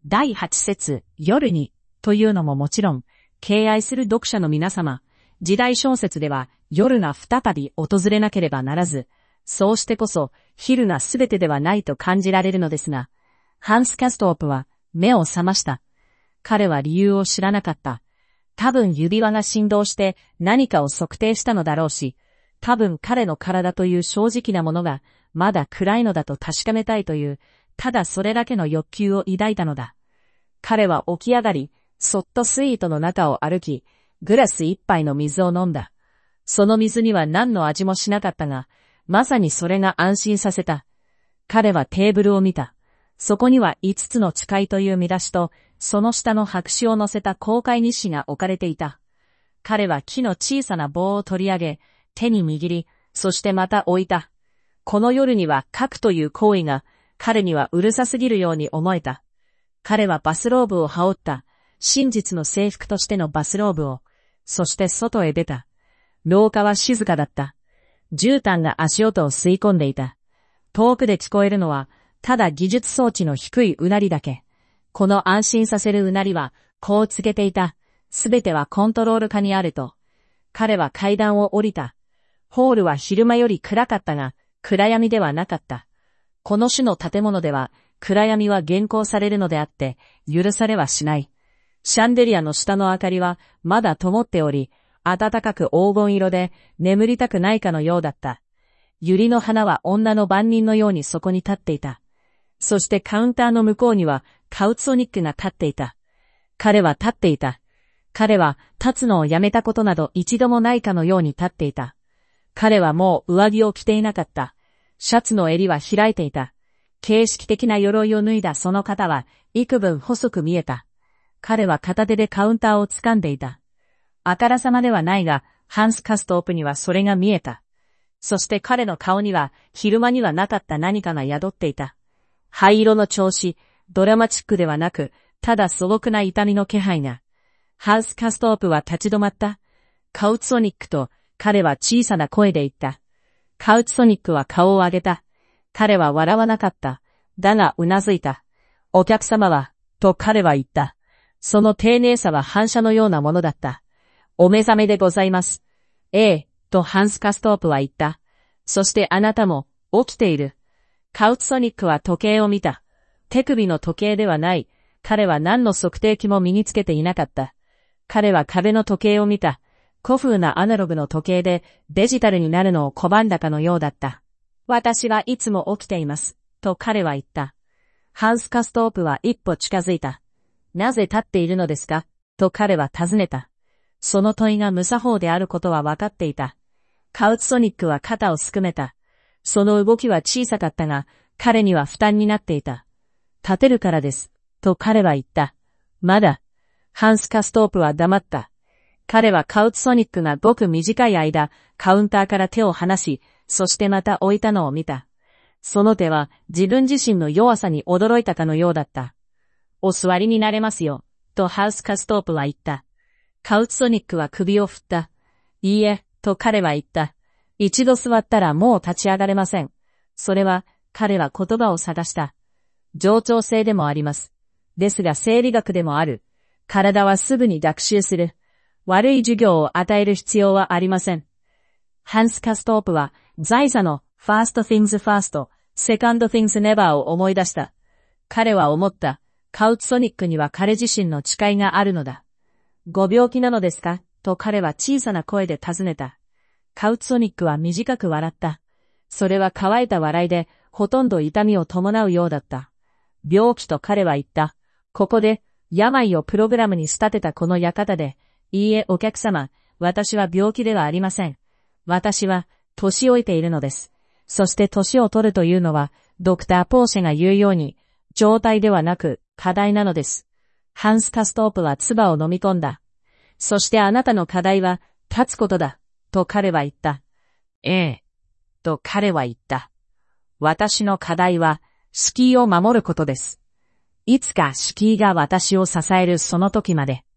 第8節、夜に、というのももちろん、敬愛する読者の皆様、時代小説では夜が再び訪れなければならず、そうしてこそ昼がすべてではないと感じられるのですが、ハンス・カストープは目を覚ました。彼は理由を知らなかった。多分指輪が振動して何かを測定したのだろうし、多分彼の体という正直なものがまだ暗いのだと確かめたいという、ただそれだけの欲求を抱いたのだ。彼は起き上がり、そっとスイートの中を歩き、グラス一杯の水を飲んだ。その水には何の味もしなかったが、まさにそれが安心させた。彼はテーブルを見た。そこには5つの誓いという見出しと、その下の白紙を乗せた公開日誌が置かれていた。彼は木の小さな棒を取り上げ、手に握り、そしてまた置いた。この夜には書くという行為が、彼にはうるさすぎるように思えた。彼はバスローブを羽織った。真実の制服としてのバスローブを。そして外へ出た。廊下は静かだった。絨毯が足音を吸い込んでいた。遠くで聞こえるのは、ただ技術装置の低いうなりだけ。この安心させるうなりは、こう告げていた。すべてはコントロール下にあると。彼は階段を降りた。ホールは昼間より暗かったが、暗闇ではなかった。この種の建物では、暗闇は厳行されるのであって、許されはしない。シャンデリアの下の明かりは、まだ灯っており、暖かく黄金色で、眠りたくないかのようだった。百合の花は女の番人のようにそこに立っていた。そしてカウンターの向こうには、カウツソニックが立っていた。彼は立っていた。彼は立つのをやめたことなど一度もないかのように立っていた。彼はもう上着を着ていなかった。シャツの襟は開いていた。形式的な鎧を脱いだその肩は幾分細く見えた。彼は片手でカウンターを掴んでいた。あからさまではないが、ハンス・カストープにはそれが見えた。そして彼の顔には昼間にはなかった何かが宿っていた。灰色の調子、ドラマチックではなく、ただ素朴な痛みの気配が。ハンス・カストープは立ち止まった。カウツソニックと彼は小さな声で言った。カウツソニックは顔を上げた。彼は笑わなかった。だがうなずいた。お客様は、と彼は言った。その丁寧さは反射のようなものだった。お目覚めでございます。ええ、とハンス・カストープは言った。そしてあなたも、起きている。カウツソニックは時計を見た。手首の時計ではない。彼は何の測定器も身につけていなかった。彼は壁の時計を見た。古風なアナログの時計でデジタルになるのを拒んだかのようだった。私はいつも起きています。と彼は言った。ハンス・カストープは一歩近づいた。なぜ立っているのですかと彼は尋ねた。その問いが無作法であることは分かっていた。カウツソニックは肩をすくめた。その動きは小さかったが、彼には負担になっていた。立てるからです。と彼は言った。まだ。ハンス・カストープは黙った。彼はカウツソニックがごく短い間、カウンターから手を離し、そしてまた置いたのを見た。その手は自分自身の弱さに驚いたかのようだった。お座りになれますよ、とハンス・カストープは言った。カウツソニックは首を振った。いいえ、と彼は言った。一度座ったらもう立ち上がれません。それは、彼は言葉を探した。冗長性でもあります。ですが生理学でもある。体はすぐに学習する。悪い授業を与える必要はありません。ハンス・カストープは、財座の First things first, second things never を思い出した。彼は思った。カウツソニックには彼自身の誓いがあるのだ。ご病気なのですかと彼は小さな声で尋ねた。カウツソニックは短く笑った。それは乾いた笑いで、ほとんど痛みを伴うようだった。病気と彼は言った。ここで、病をプログラムに仕立てたこの館で、いいえお客様、私は病気ではありません。私は、年老いているのです。そして年を取るというのは、ドクター・ポーシェが言うように、状態ではなく、課題なのです。ハンス・カストープは唾を飲み込んだ。そしてあなたの課題は、立つことだ、と彼は言った。ええ、と彼は言った。私の課題は、敷居を守ることです。いつか敷居が私を支えるその時まで。